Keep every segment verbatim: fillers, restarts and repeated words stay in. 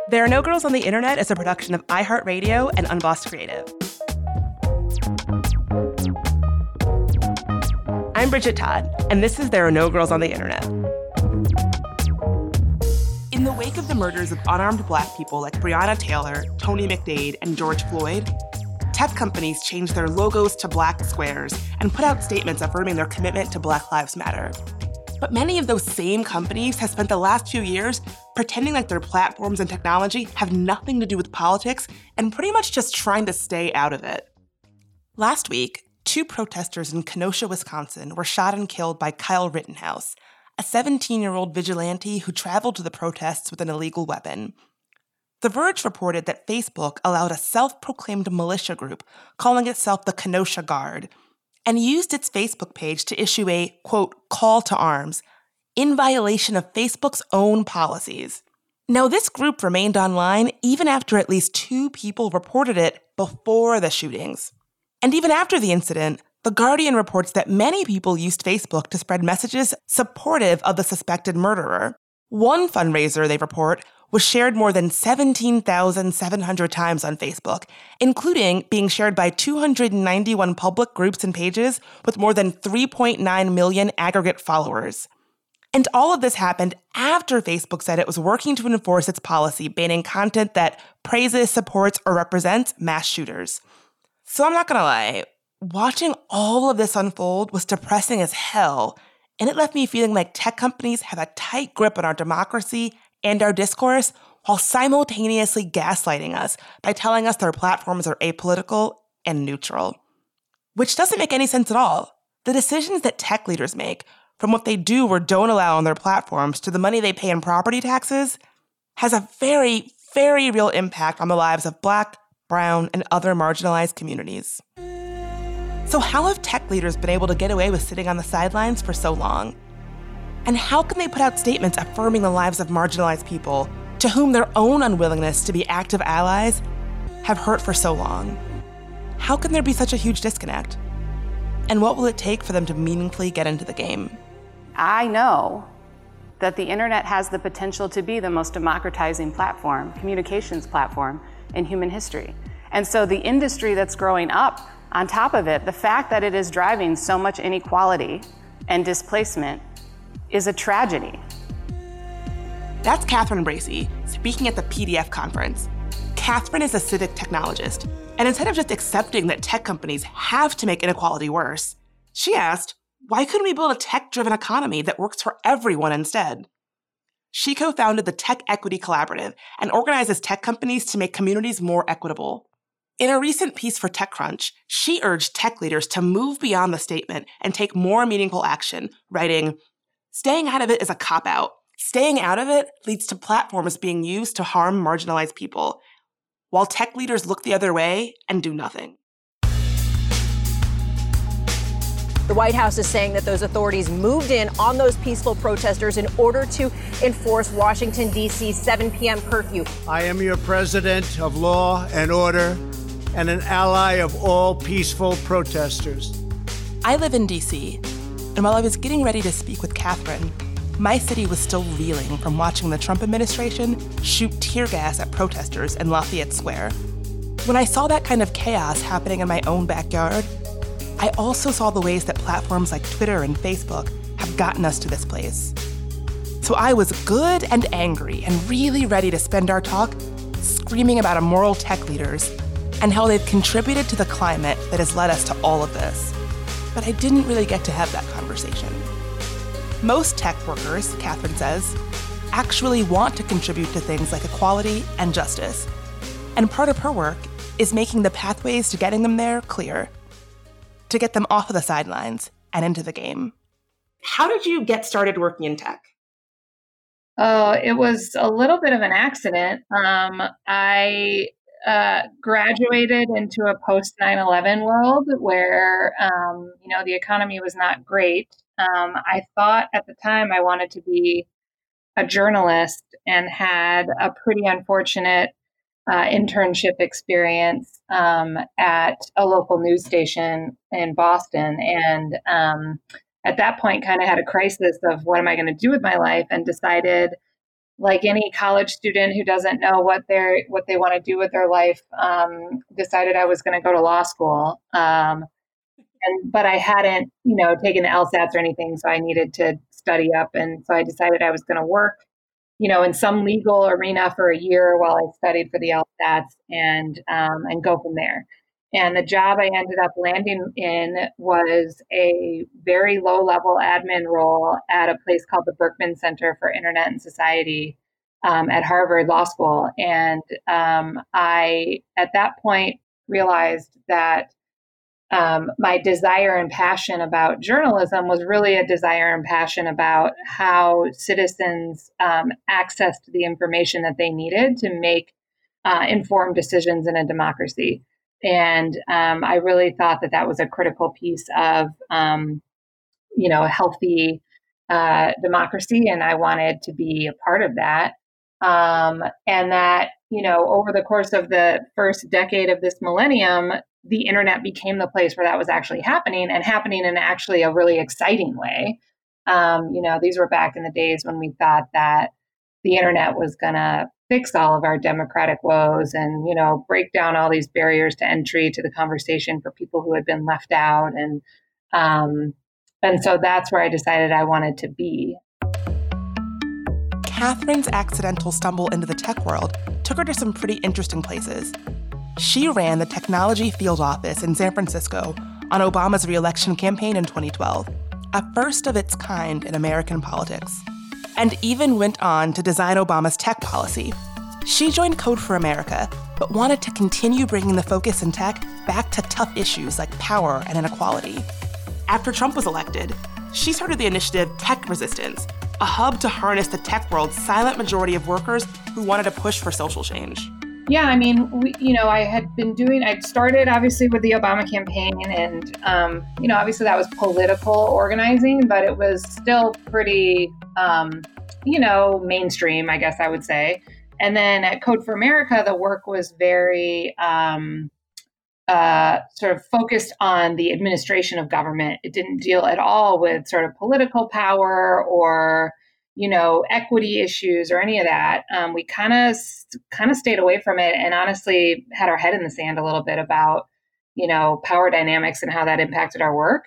There Are No Girls on the Internet is a production of iHeartRadio and Unbossed Creative. I'm Bridget Todd, and this is There Are No Girls on the Internet. In the wake of the murders of unarmed Black people like Breonna Taylor, Tony McDade, and George Floyd, tech companies changed their logos to black squares and put out statements affirming their commitment to Black Lives Matter. But many of those same companies have spent the last few years pretending like their platforms and technology have nothing to do with politics and pretty much just trying to stay out of it. Last week, two protesters in Kenosha, Wisconsin were shot and killed by Kyle Rittenhouse, a seventeen-year-old vigilante who traveled to the protests with an illegal weapon. The Verge reported that Facebook allowed a self-proclaimed militia group calling itself the Kenosha Guard and used its Facebook page to issue a, quote, call to arms, in violation of Facebook's own policies. Now, this group remained online even after at least two people reported it before the shootings. And even after the incident, The Guardian reports that many people used Facebook to spread messages supportive of the suspected murderer. One fundraiser, they report, was shared more than seventeen thousand seven hundred times on Facebook, including being shared by two hundred ninety-one public groups and pages with more than three point nine million aggregate followers. And all of this happened after Facebook said it was working to enforce its policy banning content that praises, supports, or represents mass shooters. So I'm not gonna lie, watching all of this unfold was depressing as hell, and it left me feeling like tech companies have a tight grip on our democracy and our discourse while simultaneously gaslighting us by telling us their platforms are apolitical and neutral. Which doesn't make any sense at all. The decisions that tech leaders make, from what they do or don't allow on their platforms to the money they pay in property taxes, has a very, very real impact on the lives of Black, brown, and other marginalized communities. So how have tech leaders been able to get away with sitting on the sidelines for so long? And how can they put out statements affirming the lives of marginalized people to whom their own unwillingness to be active allies have hurt for so long? How can there be such a huge disconnect? And what will it take for them to meaningfully get into the game? I know that the internet has the potential to be the most democratizing platform, communications platform in human history. And so the industry that's growing up on top of it, the fact that it is driving so much inequality and displacement is a tragedy. That's Catherine Bracey, speaking at the P D F conference. Catherine is a civic technologist, and instead of just accepting that tech companies have to make inequality worse, she asked, why couldn't we build a tech-driven economy that works for everyone instead? She co-founded the Tech Equity Collaborative and organizes tech companies to make communities more equitable. In a recent piece for TechCrunch, she urged tech leaders to move beyond the statement and take more meaningful action, writing, staying out of it is a cop-out. Staying out of it leads to platforms being used to harm marginalized people, while tech leaders look the other way and do nothing. The White House is saying that those authorities moved in on those peaceful protesters in order to enforce Washington, D C's seven p.m. curfew. I am your president of law and order and an ally of all peaceful protesters. I live in D C, and while I was getting ready to speak with Catherine, my city was still reeling from watching the Trump administration shoot tear gas at protesters in Lafayette Square. When I saw that kind of chaos happening in my own backyard, I also saw the ways that platforms like Twitter and Facebook have gotten us to this place. So I was good and angry and really ready to spend our talk screaming about immoral tech leaders and how they've contributed to the climate that has led us to all of this. But I didn't really get to have that conversation. Most tech workers, Catherine says, actually want to contribute to things like equality and justice. And part of her work is making the pathways to getting them there clear, to get them off of the sidelines and into the game. How did you get started working in tech? Oh, it was a little bit of an accident. Um, I uh, graduated into a post nine eleven world where, um, you know, the economy was not great. Um, I thought at the time I wanted to be a journalist and had a pretty unfortunate uh, internship experience um, at a local news station in Boston. And um, at that point, kind of had a crisis of what am I going to do with my life, and decided like any college student who doesn't know what they're what they want to do with their life, um, decided I was going to go to law school. Um, and but I hadn't, you know, taken the LSATs or anything, so I needed to study up, and so I decided I was going to work, you know, in some legal arena for a year while I studied for the LSATs, and um, and go from there. And the job I ended up landing in was a very low level admin role at a place called the Berkman Center for Internet and Society um, at Harvard Law School. And um, I, at that point, realized that um, my desire and passion about journalism was really a desire and passion about how citizens um, accessed the information that they needed to make uh, informed decisions in a democracy. And um, I really thought that that was a critical piece of, um, you know, a healthy uh, democracy, and I wanted to be a part of that. Um, and that, you know, over the course of the first decade of this millennium, the internet became the place where that was actually happening, and happening in actually a really exciting way. Um, you know, these were back in the days when we thought that the internet was going to fix all of our democratic woes and, you know, break down all these barriers to entry to the conversation for people who had been left out. And, um, and so that's where I decided I wanted to be. Catherine's accidental stumble into the tech world took her to some pretty interesting places. She ran the technology field office in San Francisco on Obama's re-election campaign in twenty twelve, a first of its kind in American politics, and even went on to design Obama's tech policy. She joined Code for America, but wanted to continue bringing the focus in tech back to tough issues like power and inequality. After Trump was elected, she started the initiative Tech Resistance, a hub to harness the tech world's silent majority of workers who wanted to push for social change. Yeah, I mean, we, you know, I had been doing, I'd started obviously with the Obama campaign, and, um, you know, obviously that was political organizing, but it was still pretty, um, you know, mainstream, I guess I would say. And then at Code for America, the work was very um, uh, sort of focused on the administration of government. It didn't deal at all with sort of political power or, you know, equity issues or any of that. Um, we kind of kind of stayed away from it, and honestly had our head in the sand a little bit about, you know, power dynamics and how that impacted our work.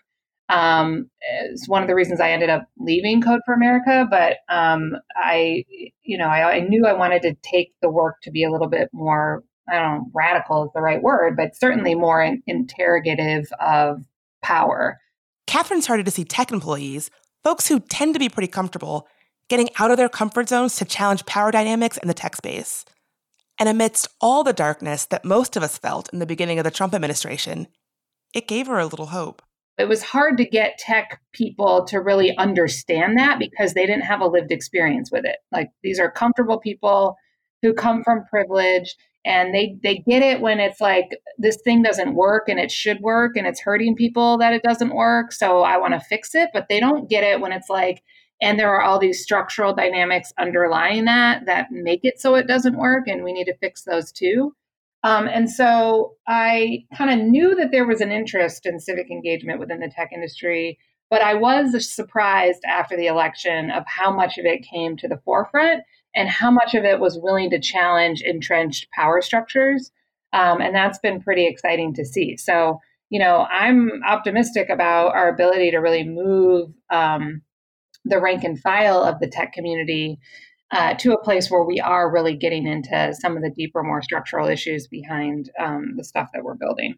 Um, it's one of the reasons I ended up leaving Code for America, but um, I, you know, I, I knew I wanted to take the work to be a little bit more, I don't know, radical is the right word, but certainly more in, interrogative of power. Catherine started to see tech employees, folks who tend to be pretty comfortable, getting out of their comfort zones to challenge power dynamics in the tech space. And amidst all the darkness that most of us felt in the beginning of the Trump administration, it gave her a little hope. It was hard to get tech people to really understand that because they didn't have a lived experience with it. Like, these are comfortable people who come from privilege, and they, they get it when it's like, this thing doesn't work and it should work and it's hurting people that it doesn't work, so I want to fix it. But they don't get it when it's like, and there are all these structural dynamics underlying that that make it so it doesn't work, and we need to fix those too. Um, and so I kind of knew that there was an interest in civic engagement within the tech industry, but I was surprised after the election of how much of it came to the forefront and how much of it was willing to challenge entrenched power structures. Um, and that's been pretty exciting to see. So, you know, I'm optimistic about our ability to really move um, the rank and file of the tech community Uh, to a place where we are really getting into some of the deeper, more structural issues behind um, the stuff that we're building.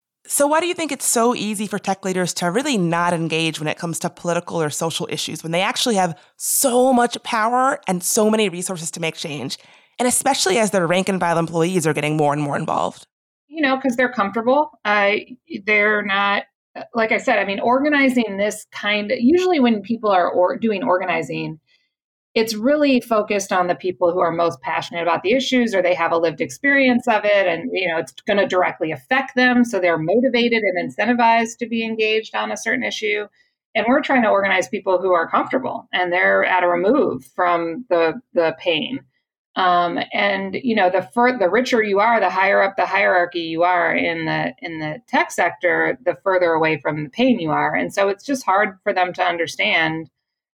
So why do you think it's so easy for tech leaders to really not engage when it comes to political or social issues when they actually have so much power and so many resources to make change, and especially as their rank and file employees are getting more and more involved? You know, because they're comfortable. Uh, they're not, like I said, I mean, organizing this kind of, usually when people are or, doing organizing, it's really focused on the people who are most passionate about the issues, or they have a lived experience of it, and you know it's going to directly affect them, so they're motivated and incentivized to be engaged on a certain issue. And we're trying to organize people who are comfortable and they're at a remove from the the pain. Um, and you know, the fur- the richer you are, the higher up the hierarchy you are in the in the tech sector, the further away from the pain you are. And so it's just hard for them to understand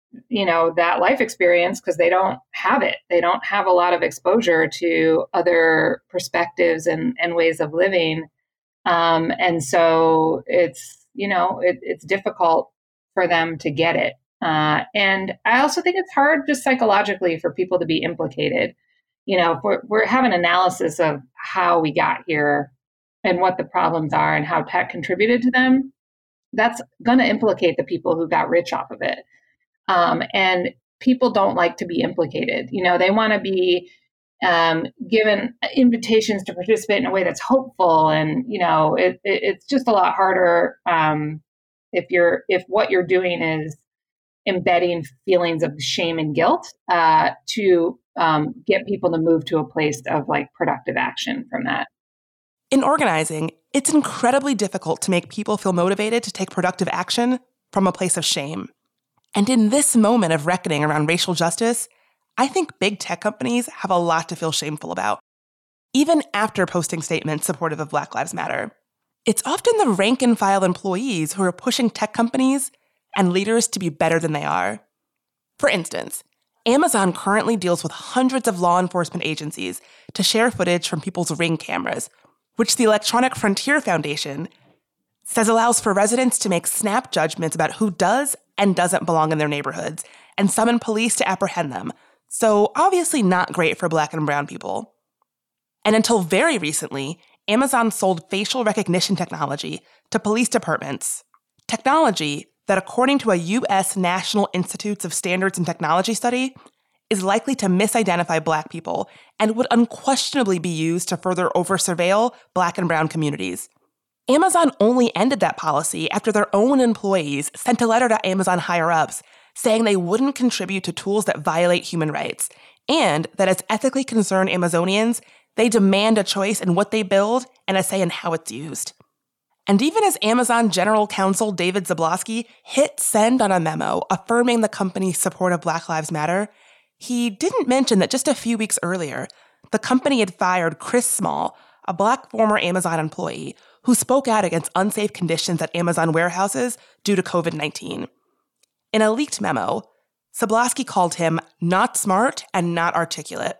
you know, that life experience because they don't have it. They don't have a lot of exposure to other perspectives and, and ways of living. Um, and so it's, you know, it, it's difficult for them to get it. Uh, and I also think it's hard just psychologically for people to be implicated. You know, if we're, we're having an analysis of how we got here and what the problems are and how tech contributed to them, that's going to implicate the people who got rich off of it. Um, and people don't like to be implicated. You know, they want to be um, given invitations to participate in a way that's hopeful. And, you know, it, it, it's just a lot harder um, if you're if what you're doing is embedding feelings of shame and guilt uh, to um, get people to move to a place of like productive action from that. In organizing, it's incredibly difficult to make people feel motivated to take productive action from a place of shame. And in this moment of reckoning around racial justice, I think big tech companies have a lot to feel shameful about, even after posting statements supportive of Black Lives Matter. It's often the rank and file employees who are pushing tech companies and leaders to be better than they are. For instance, Amazon currently deals with hundreds of law enforcement agencies to share footage from people's Ring cameras, which the Electronic Frontier Foundation says allows for residents to make snap judgments about who does and doesn't belong in their neighborhoods and summon police to apprehend them. So obviously not great for Black and brown people. And until very recently, Amazon sold facial recognition technology to police departments. Technology that, according to a U S National Institutes of Standards and Technology study, is likely to misidentify Black people and would unquestionably be used to further over-surveil Black and brown communities. Amazon only ended that policy after their own employees sent a letter to Amazon higher-ups saying they wouldn't contribute to tools that violate human rights, and that as ethically concerned Amazonians, they demand a choice in what they build and a say in how it's used. And even as Amazon General Counsel David Zablosky hit send on a memo affirming the company's support of Black Lives Matter, he didn't mention that just a few weeks earlier, the company had fired Chris Small, a Black former Amazon employee who spoke out against unsafe conditions at Amazon warehouses due to covid nineteen. In a leaked memo, Zablosky called him not smart and not articulate.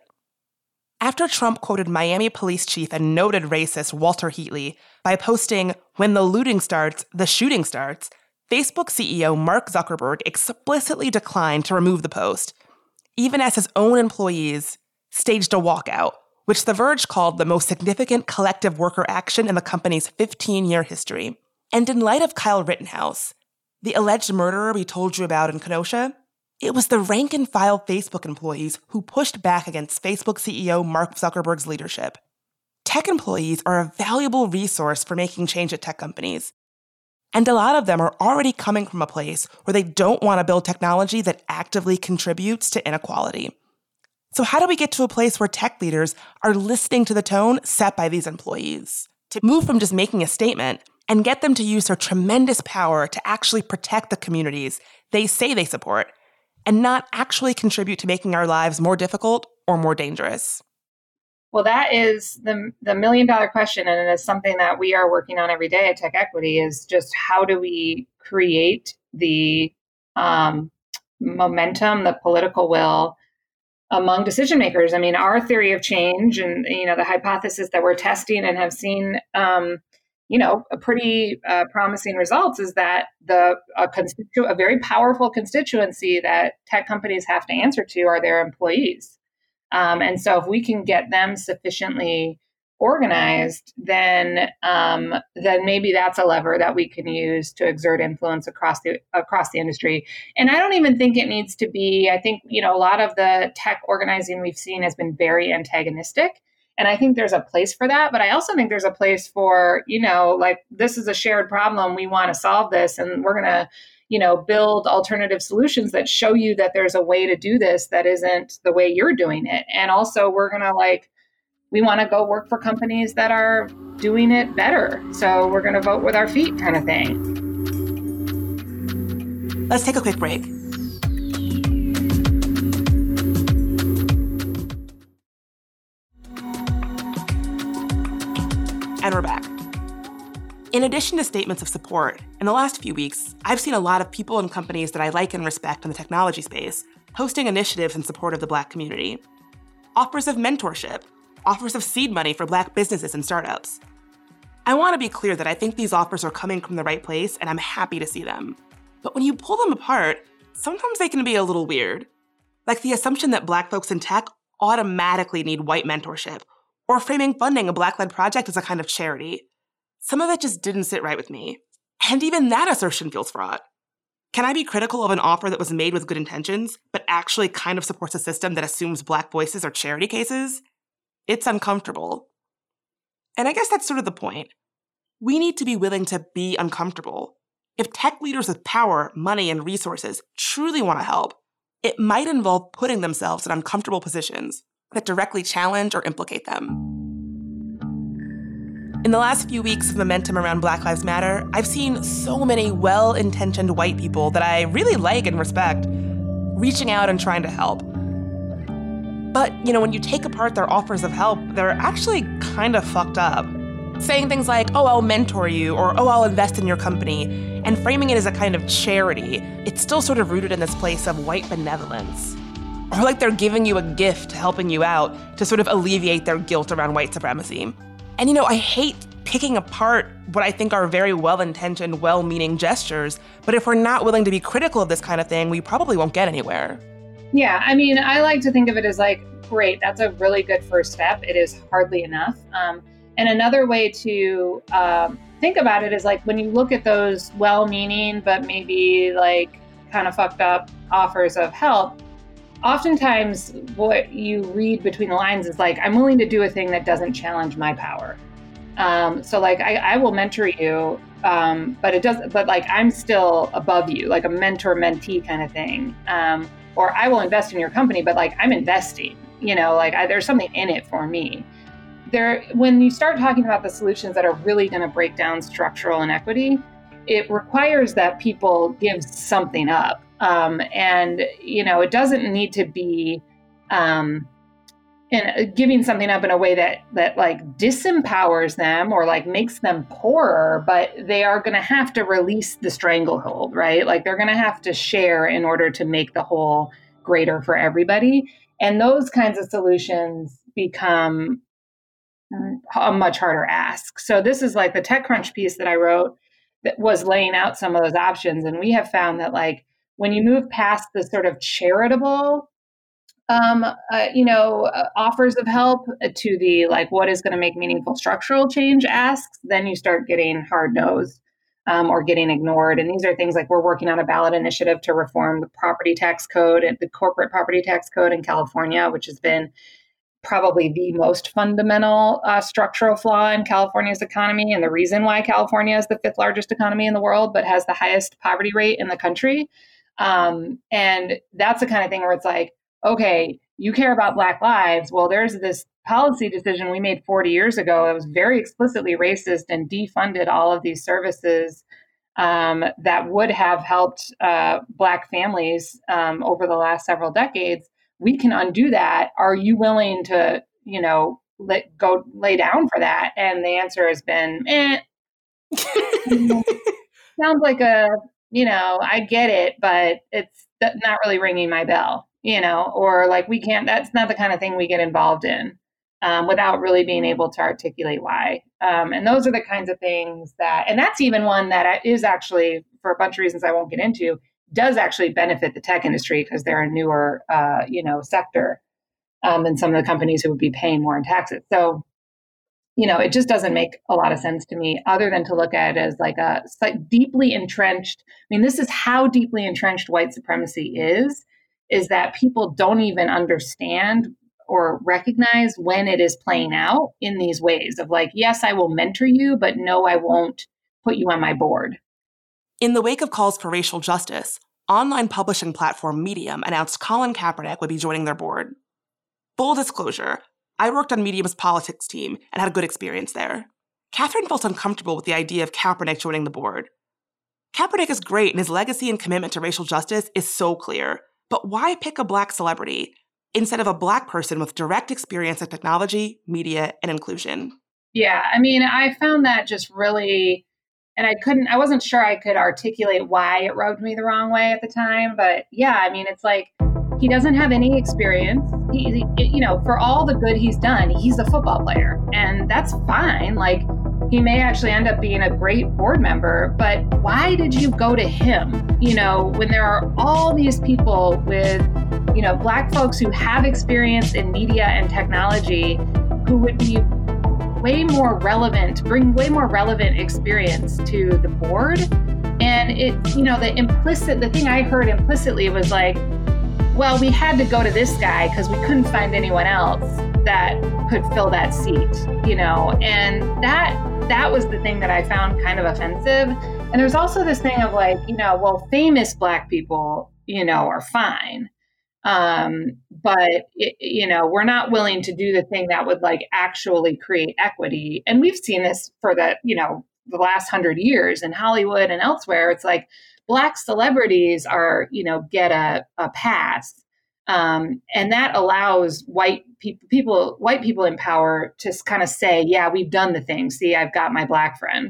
After Trump quoted Miami police chief and noted racist Walter Heatley by posting, "When the looting starts, the shooting starts," Facebook C E O Mark Zuckerberg explicitly declined to remove the post, even as his own employees staged a walkout, which The Verge called the most significant collective worker action in the company's fifteen-year history. And in light of Kyle Rittenhouse, the alleged murderer we told you about in Kenosha, it was the rank-and-file Facebook employees who pushed back against Facebook C E O Mark Zuckerberg's leadership. Tech employees are a valuable resource for making change at tech companies. And a lot of them are already coming from a place where they don't want to build technology that actively contributes to inequality. So how do we get to a place where tech leaders are listening to the tone set by these employees? To move from just making a statement and get them to use their tremendous power to actually protect the communities they say they support, and not actually contribute to making our lives more difficult or more dangerous? Well, that is the the million dollar question, and it is something that we are working on every day at Tech Equity, is just how do we create the um, momentum, the political will among decision makers. I mean, our theory of change and, you know, the hypothesis that we're testing and have seen, um, you know, a pretty uh, promising results is that the a, constitu- a very powerful constituency that tech companies have to answer to are their employees. Um, and so if we can get them sufficiently organized, then um, then maybe that's a lever that we can use to exert influence across the across the industry. And I don't even think it needs to be, I think, you know, a lot of the tech organizing we've seen has been very antagonistic. And I think there's a place for that. But I also think there's a place for, you know, like, this is a shared problem. We want to solve this. And we're going to, you know, build alternative solutions that show you that there's a way to do this that isn't the way you're doing it. And also we're going to like, we want to go work for companies that are doing it better. So we're going to vote with our feet kind of thing. Let's take a quick break. And we're back. In addition to statements of support, in the last few weeks, I've seen a lot of people and companies that I like and respect in the technology space hosting initiatives in support of the Black community. Offers of mentorship, offers of seed money for Black businesses and startups. I want to be clear that I think these offers are coming from the right place, and I'm happy to see them. But when you pull them apart, sometimes they can be a little weird. Like the assumption that Black folks in tech automatically need white mentorship, or framing funding a Black-led project as a kind of charity. Some of it just didn't sit right with me. And even that assertion feels fraught. Can I be critical of an offer that was made with good intentions, but actually kind of supports a system that assumes Black voices are charity cases? It's uncomfortable. And I guess that's sort of the point. We need to be willing to be uncomfortable. If tech leaders with power, money, and resources truly want to help, it might involve putting themselves in uncomfortable positions that directly challenge or implicate them. In the last few weeks of momentum around Black Lives Matter, I've seen so many well-intentioned white people that I really like and respect reaching out and trying to help. But, you know, when you take apart their offers of help, they're actually kind of fucked up. Saying things like, oh, I'll mentor you, or oh, I'll invest in your company, and framing it as a kind of charity, it's still sort of rooted in this place of white benevolence. Or like they're giving you a gift, helping you out to sort of alleviate their guilt around white supremacy. And, you know, I hate picking apart what I think are very well-intentioned, well-meaning gestures, but if we're not willing to be critical of this kind of thing, we probably won't get anywhere. Yeah, I mean, I like to think of it as like, great, that's a really good first step. It is hardly enough. Um, and another way to um, think about it is like when you look at those well-meaning, but maybe like kind of fucked up offers of help, oftentimes what you read between the lines is like, I'm willing to do a thing that doesn't challenge my power. Um, so like, I, I will mentor you, um, but it doesn't, but like, I'm still above you, like a mentor-mentee kind of thing. Um, or I will invest in your company, but like, I'm investing, you know, like I, there's something in it for me. There, when you start talking about the solutions that are really going to break down structural inequity, it requires that people give something up. Um, and, you know, it doesn't need to be um, in, giving something up in a way that, that like disempowers them or like makes them poorer, but they are going to have to release the stranglehold, right? Like they're going to have to share in order to make the whole greater for everybody. And those kinds of solutions become a much harder ask. So this is like the TechCrunch piece that I wrote that was laying out some of those options. And we have found that like, when you move past the sort of charitable, um, uh, you know, uh, offers of help to the like, what is going to make meaningful structural change asks, then you start getting hard-nosed um, or getting ignored. And these are things like we're working on a ballot initiative to reform the property tax code and the corporate property tax code in California, which has been probably the most fundamental uh, structural flaw in California's economy, and the reason why California is the fifth largest economy in the world, but has the highest poverty rate in the country. Um, and that's the kind of thing where it's like, okay, you care about Black lives. Well, there's this policy decision we made forty years ago that was very explicitly racist and defunded all of these services um, that would have helped uh, Black families um, over the last several decades. We can undo that. Are you willing to, you know, let go lay down for that? And the answer has been, eh. Sounds like a, you know, I get it, but it's not really ringing my bell, you know, or like we can't, that's not the kind of thing we get involved in um, without really being able to articulate why. Um, and those are the kinds of things that, and that's even one that is actually, for a bunch of reasons I won't get into, does actually benefit the tech industry because they're a newer, uh, you know, sector um, than some of the companies who would be paying more in taxes. So, you know, it just doesn't make a lot of sense to me other than to look at it as like a like deeply entrenched. I mean, this is how deeply entrenched white supremacy is, is that people don't even understand or recognize when it is playing out in these ways of like, yes, I will mentor you, but no, I won't put you on my board. In the wake of calls for racial justice, online publishing platform Medium announced Colin Kaepernick would be joining their board. Full disclosure, I worked on Medium's politics team and had a good experience there. Catherine felt uncomfortable with the idea of Kaepernick joining the board. Kaepernick is great and his legacy and commitment to racial justice is so clear, but why pick a Black celebrity instead of a Black person with direct experience in technology, media, and inclusion? Yeah, I mean, I found that just really and I couldn't, I wasn't sure I could articulate why it rubbed me the wrong way at the time. But yeah, I mean, it's like, he doesn't have any experience. He, he, you know, for all the good he's done, he's a football player, and that's fine. Like, he may actually end up being a great board member, but why did you go to him? You know, when there are all these people with, you know, Black folks who have experience in media and technology who would be way more relevant, bring way more relevant experience to the board. And it, you know, the implicit, the thing I heard implicitly was like, well, we had to go to this guy because we couldn't find anyone else that could fill that seat, you know, and that that was the thing that I found kind of offensive. And there's also this thing of like, you know, well, famous Black people, you know, are fine. Um, but, it, you know, we're not willing to do the thing that would like actually create equity. And we've seen this for the, you know, the last hundred years in Hollywood and elsewhere. It's like Black celebrities are, you know, get a, a pass. Um, and that allows white people, people, white people in power to kind of say, yeah, we've done the thing. See, I've got my Black friend.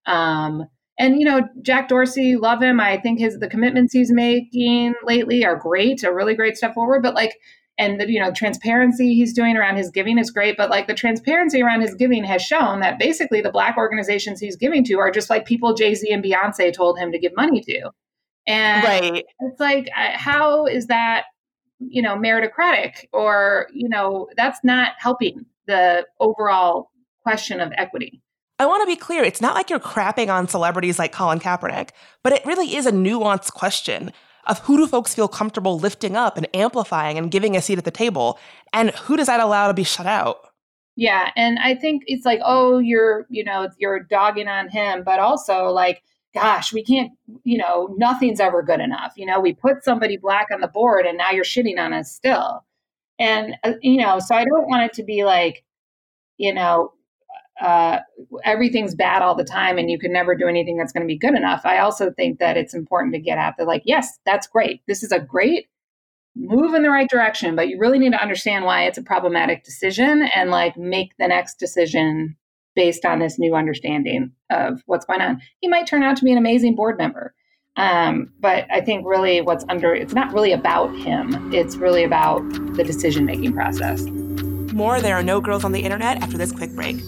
Um, and, you know, Jack Dorsey, love him. I think his, the commitments he's making lately are great, a really great step forward. But like, and the, you know, transparency he's doing around his giving is great. But like the transparency around his giving has shown that basically the Black organizations he's giving to are just like people Jay-Z and Beyonce told him to give money to. And right. It's like, how is that, you know, meritocratic? Or, you know, that's not helping the overall question of equity. I want to be clear. It's not like you're crapping on celebrities like Colin Kaepernick, but it really is a nuanced question of who do folks feel comfortable lifting up and amplifying and giving a seat at the table, and who does that allow to be shut out? Yeah. And I think it's like, oh, you're, you know, you're dogging on him, but also like, gosh, we can't, you know, nothing's ever good enough. You know, we put somebody Black on the board and now you're shitting on us still. And, uh, you know, so I don't want it to be like, you know, uh, everything's bad all the time and you can never do anything that's going to be good enough. I also think that it's important to get at the like, yes, that's great. This is a great move in the right direction, but you really need to understand why it's a problematic decision and like make the next decision based on this new understanding of what's going on. He might turn out to be an amazing board member. Um, but I think really what's under, it's not really about him. It's really about the decision-making process. More There Are No Girls on the Internet after this quick break.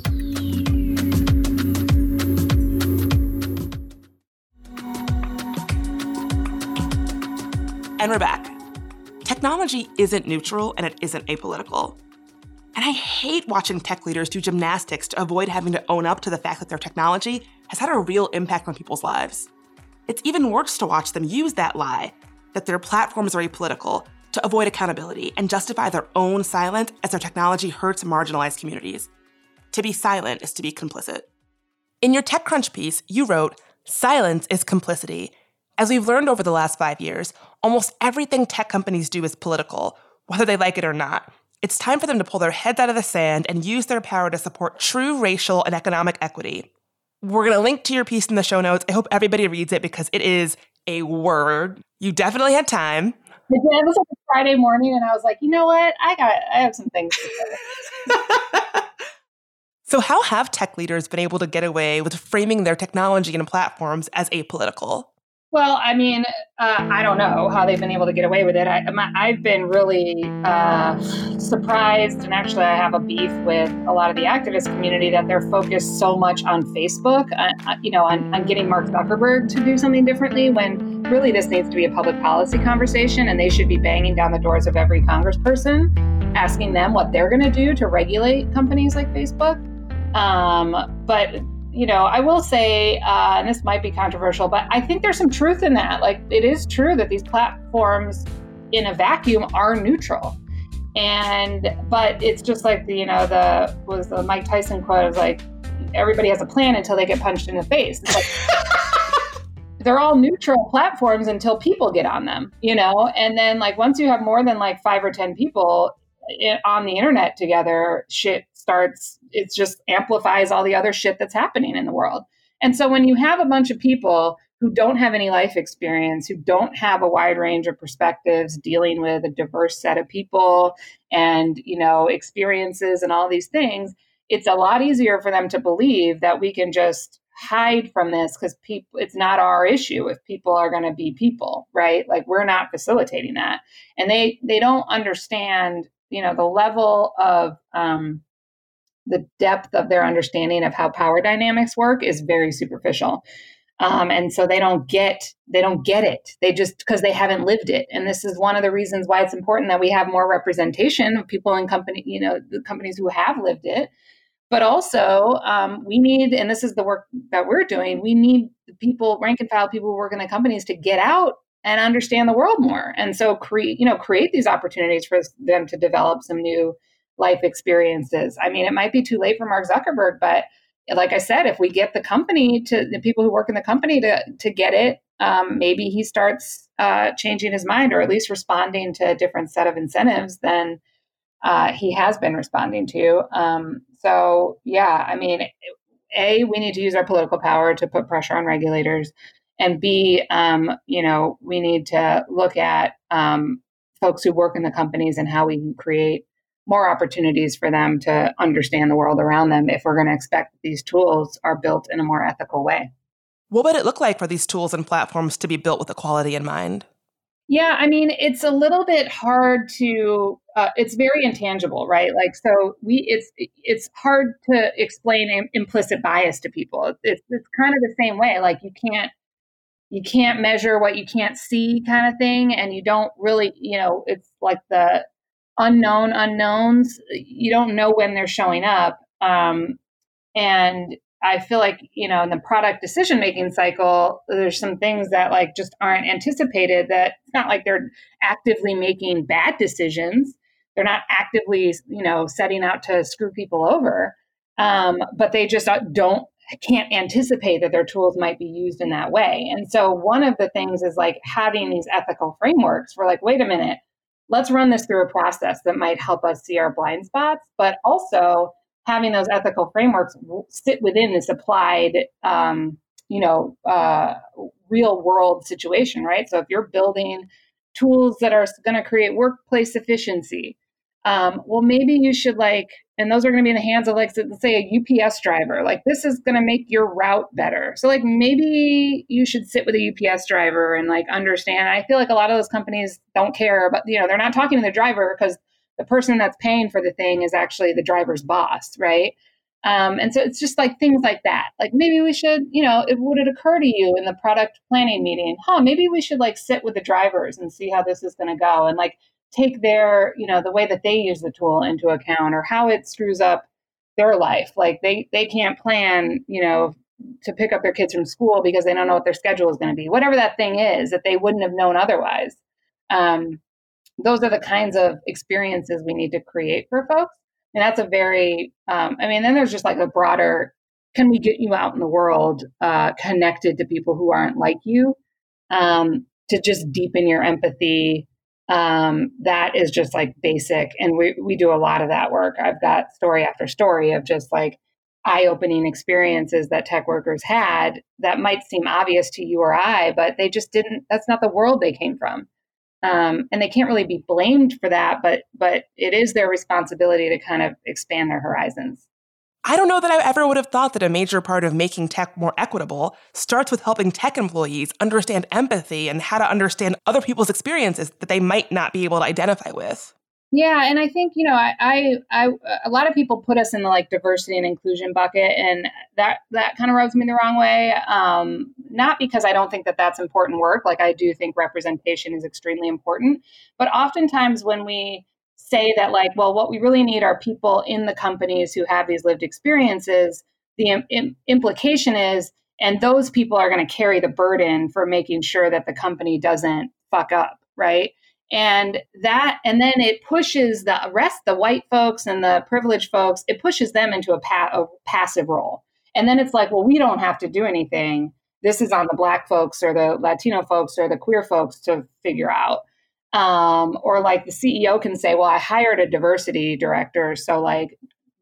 And we're back. Technology isn't neutral and it isn't apolitical. And I hate watching tech leaders do gymnastics to avoid having to own up to the fact that their technology has had a real impact on people's lives. It's even worse to watch them use that lie, that their platforms are apolitical, to avoid accountability and justify their own silence as their technology hurts marginalized communities. To be silent is to be complicit. In your TechCrunch piece, you wrote, "Silence is complicity." As we've learned over the last five years, almost everything tech companies do is political, whether they like it or not. It's time for them to pull their heads out of the sand and use their power to support true racial and economic equity. We're going to link to your piece in the show notes. I hope everybody reads it because it is a word. You definitely had time. It was like a Friday morning and I was like, you know what? I got, I have some things to say. So how have tech leaders been able to get away with framing their technology and platforms as apolitical? Well, I mean, uh, I don't know how they've been able to get away with it. I, I've been really uh, surprised, and actually I have a beef with a lot of the activist community that they're focused so much on Facebook, uh, you know, on, on getting Mark Zuckerberg to do something differently, when really this needs to be a public policy conversation, and they should be banging down the doors of every congressperson, asking them what they're going to do to regulate companies like Facebook. Um, but You know, I will say, uh, and this might be controversial, but I think there's some truth in that. Like, it is true that these platforms in a vacuum are neutral. And, but it's just like the, you know, the, was the Mike Tyson quote, it was like, everybody has a plan until they get punched in the face. It's like, they're all neutral platforms until people get on them, you know? And then like, once you have more than like five or ten people on the internet together, shit starts, it just amplifies all the other shit that's happening in the world. And so when you have a bunch of people who don't have any life experience, who don't have a wide range of perspectives, dealing with a diverse set of people and, you know, experiences and all these things, it's a lot easier for them to believe that we can just hide from this because people, it's not our issue if people are going to be people, right? Like we're not facilitating that. And they, they don't understand, you know, the level of, um, the depth of their understanding of how power dynamics work is very superficial. Um, and so they don't get, they don't get it. They just, because they haven't lived it. And this is one of the reasons why it's important that we have more representation of people in company, you know, the companies who have lived it. But also, um, we need, and this is the work that we're doing, we need the people, rank and file people who work in the companies to get out and understand the world more. And so create, you know, create these opportunities for them to develop some new life experiences. I mean, it might be too late for Mark Zuckerberg, but like I said, if we get the company to the people who work in the company to, to get it, um, maybe he starts uh, changing his mind or at least responding to a different set of incentives than uh, he has been responding to. Um, so, yeah, I mean, A, we need to use our political power to put pressure on regulators. And B, um, you know, we need to look at um, folks who work in the companies and how we can create more opportunities for them to understand the world around them if we're going to expect that these tools are built in a more ethical way. What would it look like for these tools and platforms to be built with equality in mind? Yeah, I mean, it's a little bit hard to, uh, it's very intangible, right? Like, so we, it's it's hard to explain im- implicit bias to people. It's, it's kind of the same way. Like you can't, you can't measure what you can't see kind of thing. And you don't really, you know, it's like the unknown unknowns. You don't know when they're showing up. Um, and I feel like, you know, in the product decision-making cycle, there's some things that like just aren't anticipated, that it's not like they're actively making bad decisions. They're not actively, you know, setting out to screw people over. Um, but they just don't, can't anticipate that their tools might be used in that way. And so one of the things is like having these ethical frameworks for like, wait a minute, let's run this through a process that might help us see our blind spots, but also having those ethical frameworks sit within this applied, um, you know, uh, real world situation, right? So if you're building tools that are going to create workplace efficiency, um, well, maybe you should like, and those are going to be in the hands of like, let's say a U P S driver, like this is going to make your route better. So like maybe you should sit with a U P S driver and like understand. I feel like a lot of those companies don't care about, you know, they're not talking to the driver because the person that's paying for the thing is actually the driver's boss, right? Um, and so it's just like things like that. Like maybe we should, you know, it, would it occur to you in the product planning meeting, huh, maybe we should like sit with the drivers and see how this is going to go and like take their, you know, the way that they use the tool into account or how it screws up their life. Like they, they can't plan, you know, to pick up their kids from school because they don't know what their schedule is going to be, whatever that thing is that they wouldn't have known otherwise. Um, Those are the kinds of experiences we need to create for folks. And that's a very, um, I mean, then there's just like a broader, can we get you out in the world uh, connected to people who aren't like you, um, to just deepen your empathy. Um, that is just like basic. And we, we do a lot of that work. I've got story after story of just like eye-opening experiences that tech workers had that might seem obvious to you or I, but they just didn't, that's not the world they came from. Um, and they can't really be blamed for that, but but it is their responsibility to kind of expand their horizons. I don't know that I ever would have thought that a major part of making tech more equitable starts with helping tech employees understand empathy and how to understand other people's experiences that they might not be able to identify with. Yeah, and I think, you know, I, I, I, a lot of people put us in the like diversity and inclusion bucket, and that that kind of rubs me the wrong way. Um, not because I don't think that that's important work. Like I do think representation is extremely important, but oftentimes when we say that, like, well, what we really need are people in the companies who have these lived experiences, the im- im- implication is, and those people are going to carry the burden for making sure that the company doesn't fuck up, right? And that, and then it pushes the rest, the white folks and the privileged folks, it pushes them into a, pa- a passive role. And then it's like, well, we don't have to do anything. This is on the Black folks or the Latino folks or the queer folks to figure out. Um, or like the C E O can say, well, I hired a diversity director, so like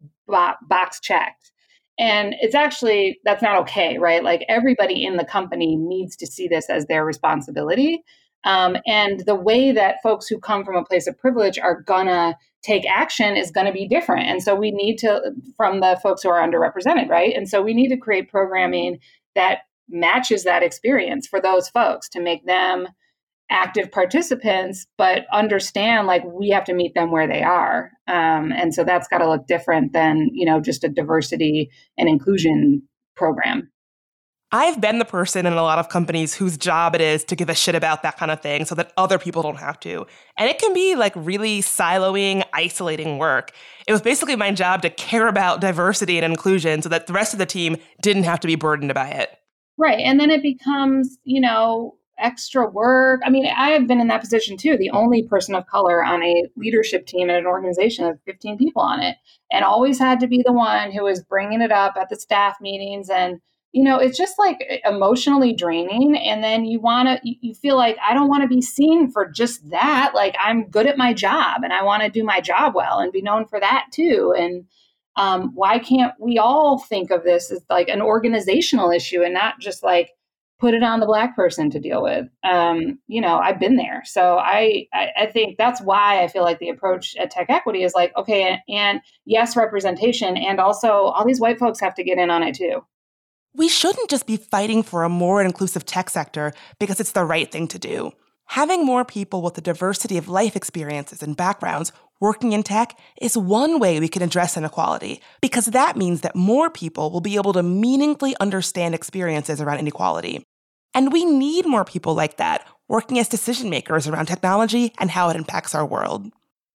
box checked. And it's actually, that's not okay, right? Like everybody in the company needs to see this as their responsibility. Um, and the way that folks who come from a place of privilege are gonna take action is gonna be different. And so we need to, from the folks who are underrepresented, right? And so we need to create programming that matches that experience for those folks to make them active participants, but understand like we have to meet them where they are. Um, and so that's got to look different than, you know, just a diversity and inclusion program. I've been the person in a lot of companies whose job it is to give a shit about that kind of thing so that other people don't have to. And it can be like really siloing, isolating work. It was basically my job to care about diversity and inclusion so that the rest of the team didn't have to be burdened by it. Right. And then it becomes, you know, extra work. I mean, I have been in that position too, the only person of color on a leadership team in an organization of fifteen people on it, and always had to be the one who was bringing it up at the staff meetings. And, you know, it's just like emotionally draining. And then you want to, you feel like, I don't want to be seen for just that. Like, I'm good at my job and I want to do my job well and be known for that too. And um, why can't we all think of this as like an organizational issue and not just like, put it on the Black person to deal with. Um, you know, I've been there. So I, I, I think that's why I feel like the approach at Tech Equity is like, okay, and, and yes, representation, and also all these white folks have to get in on it too. We shouldn't just be fighting for a more inclusive tech sector because it's the right thing to do. Having more people with a diversity of life experiences and backgrounds working in tech is one way we can address inequality, because that means that more people will be able to meaningfully understand experiences around inequality. And we need more people like that working as decision makers around technology and how it impacts our world.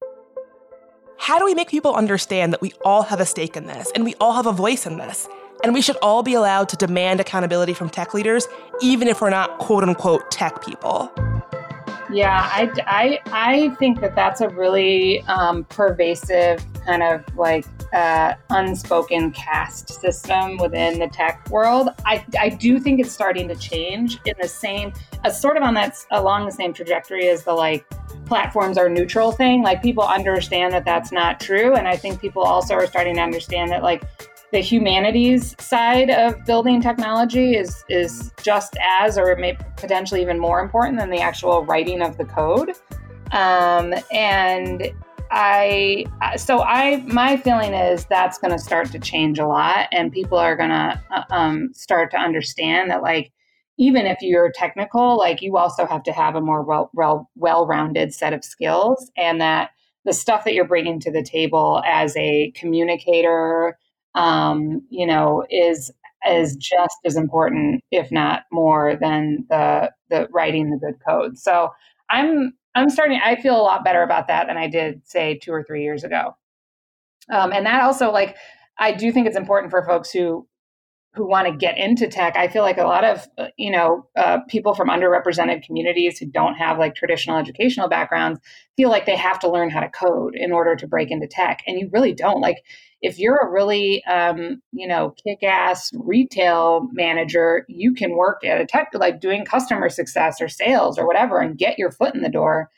How do we make people understand that we all have a stake in this and we all have a voice in this? And we should all be allowed to demand accountability from tech leaders, even if we're not quote unquote tech people. Yeah, I, I, I think that that's a really um, pervasive kind of like uh, unspoken caste system within the tech world. I, I do think it's starting to change in the same, uh, sort of on that, along the same trajectory as the like platforms are neutral thing. Like people understand that that's not true. And I think people also are starting to understand that like the humanities side of building technology is is just as, or maybe potentially even more important than the actual writing of the code. Um, and I, so I, my feeling is that's going to start to change a lot, and people are going to um, start to understand that, like, even if you're technical, like you also have to have a more well, well, well-rounded set of skills, and that the stuff that you're bringing to the table as a communicator, um, you know, is is just as important, if not more, than the the writing the good code. So I'm I'm starting. I feel a lot better about that than I did, say, two or three years ago. Um, and that also, like, I do think it's important for folks who who want to get into tech. I feel like a lot of, you know, uh, people from underrepresented communities who don't have like traditional educational backgrounds feel like they have to learn how to code in order to break into tech. And you really don't. Like, if you're a really, um, you know, kick-ass retail manager, you can work at a tech, like doing customer success or sales or whatever, and get your foot in the door.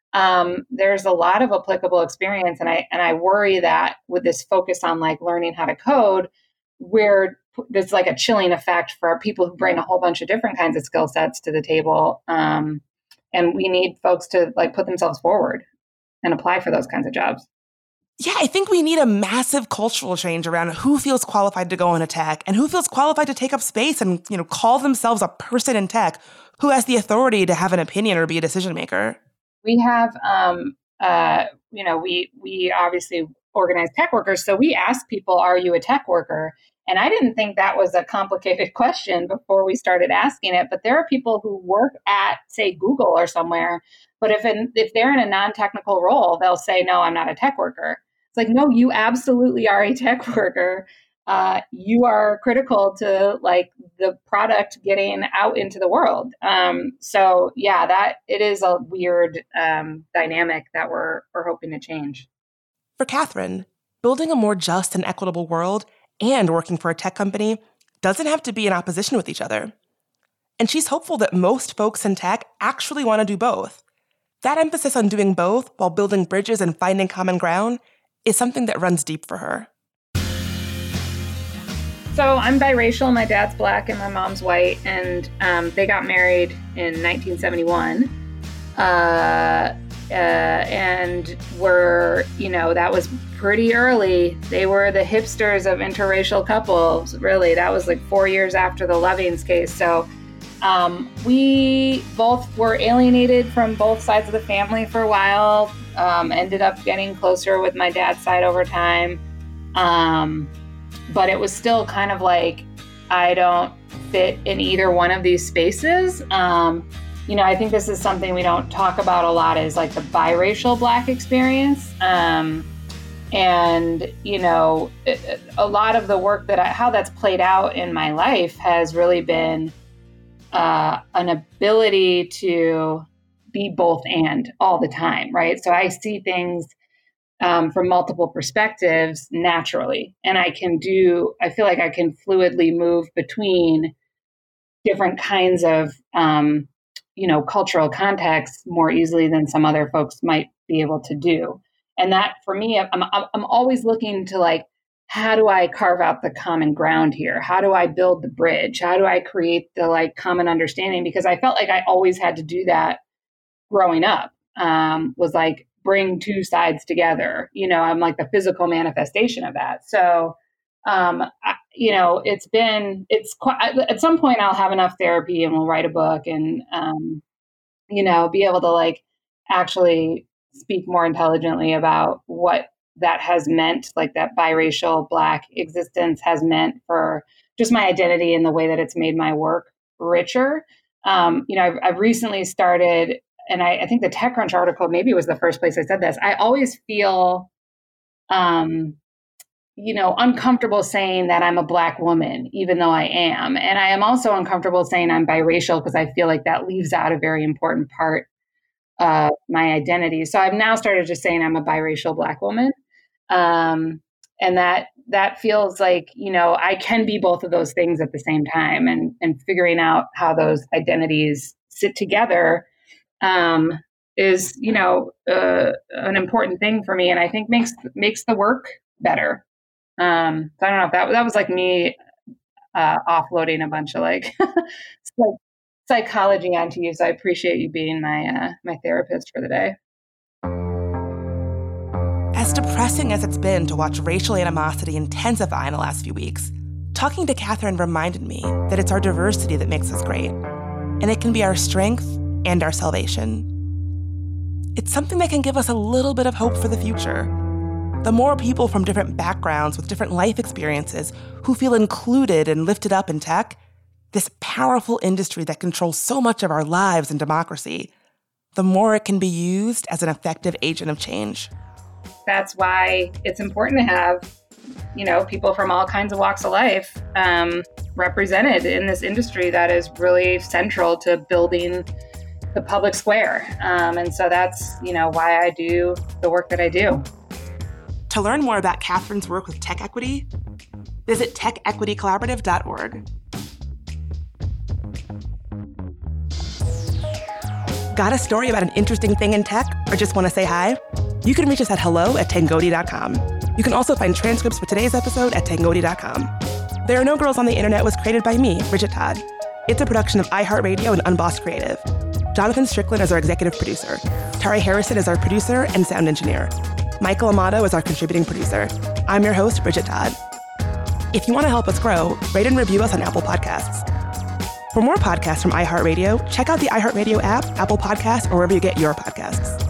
Um, there's a lot of applicable experience. And I, and I worry that with this focus on like learning how to code, where there's like a chilling effect for people who bring a whole bunch of different kinds of skill sets to the table. Um, and we need folks to like put themselves forward and apply for those kinds of jobs. Yeah, I think we need a massive cultural change around who feels qualified to go into tech and who feels qualified to take up space and, you know, call themselves a person in tech who has the authority to have an opinion or be a decision maker. We have, um, uh, you know, we we obviously organize tech workers. So we ask people, are you a tech worker? And I didn't think that was a complicated question before we started asking it. But there are people who work at, say, Google or somewhere. But if in, if they're in a non-technical role, they'll say, no, I'm not a tech worker. It's like, no, you absolutely are a tech worker. Uh, you are critical to like the product getting out into the world. Um, so yeah, that it is a weird um, dynamic that we're we're hoping to change. For Catherine, building a more just and equitable world and working for a tech company doesn't have to be in opposition with each other. And she's hopeful that most folks in tech actually want to do both. That emphasis on doing both while building bridges and finding common ground is something that runs deep for her. So I'm biracial. My dad's Black and my mom's white, and um, they got married in nineteen seventy-one. uh, uh, and were, you know, that was pretty early. They were the hipsters of interracial couples, really. That was like four years after the Lovings case. So um, we both were alienated from both sides of the family for a while, um, ended up getting closer with my dad's side over time. Um, but it was still kind of like, I don't fit in either one of these spaces. Um, you know, I think this is something we don't talk about a lot, is like the biracial Black experience. Um, and, you know, it, a lot of the work that I, how that's played out in my life has really been uh, an ability to be both and all the time, right? So I see things um, from multiple perspectives naturally, and I can do, I feel like I can fluidly move between different kinds of, um, you know, cultural contexts more easily than some other folks might be able to do. And that, for me, I'm, I'm, I'm always looking to like, how do I carve out the common ground here? How do I build the bridge? How do I create the like common understanding? Because I felt like I always had to do that growing up, um, was like bring two sides together. You know, I'm like the physical manifestation of that. So, um, I, you know, it's been, it's quite, at some point I'll have enough therapy and we'll write a book and, um, you know, be able to like actually speak more intelligently about what that has meant, like that biracial Black existence has meant for just my identity and the way that it's made my work richer. Um, you know, I've, I've recently started, and I, I think the TechCrunch article maybe was the first place I said this. I always feel, um, you know, uncomfortable saying that I'm a Black woman, even though I am. And I am also uncomfortable saying I'm biracial because I feel like that leaves out a very important part of my identity. So I've now started just saying I'm a biracial Black woman. Um, and that, that feels like, you know, I can be both of those things at the same time, and, and figuring out how those identities sit together, um, is, you know, uh, an important thing for me. And I think makes, makes the work better. Um, so I don't know if that, that was like me, uh, offloading a bunch of like, like psychology onto you. So I appreciate you being my, uh, my therapist for the day. As depressing as it's been to watch racial animosity intensify in the last few weeks, talking to Catherine reminded me that it's our diversity that makes us great, and it can be our strength and our salvation. It's something that can give us a little bit of hope for the future. The more people from different backgrounds with different life experiences who feel included and lifted up in tech, this powerful industry that controls so much of our lives and democracy, the more it can be used as an effective agent of change. That's why it's important to have, you know, people from all kinds of walks of life um, represented in this industry that is really central to building the public square. Um, and so that's, you know, why I do the work that I do. To learn more about Catherine's work with tech equity, visit tech equity collaborative dot org. Got a story about an interesting thing in tech or just want to say hi? You can reach us at hello at tangoti dot com. You can also find transcripts for today's episode at tangoti dot com. There Are No Girls on the Internet was created by me, Bridget Todd. It's a production of iHeartRadio and Unbossed Creative. Jonathan Strickland is our executive producer. Tari Harrison is our producer and sound engineer. Michael Amato is our contributing producer. I'm your host, Bridget Todd. If you want to help us grow, rate and review us on Apple Podcasts. For more podcasts from iHeartRadio, check out the iHeartRadio app, Apple Podcasts, or wherever you get your podcasts.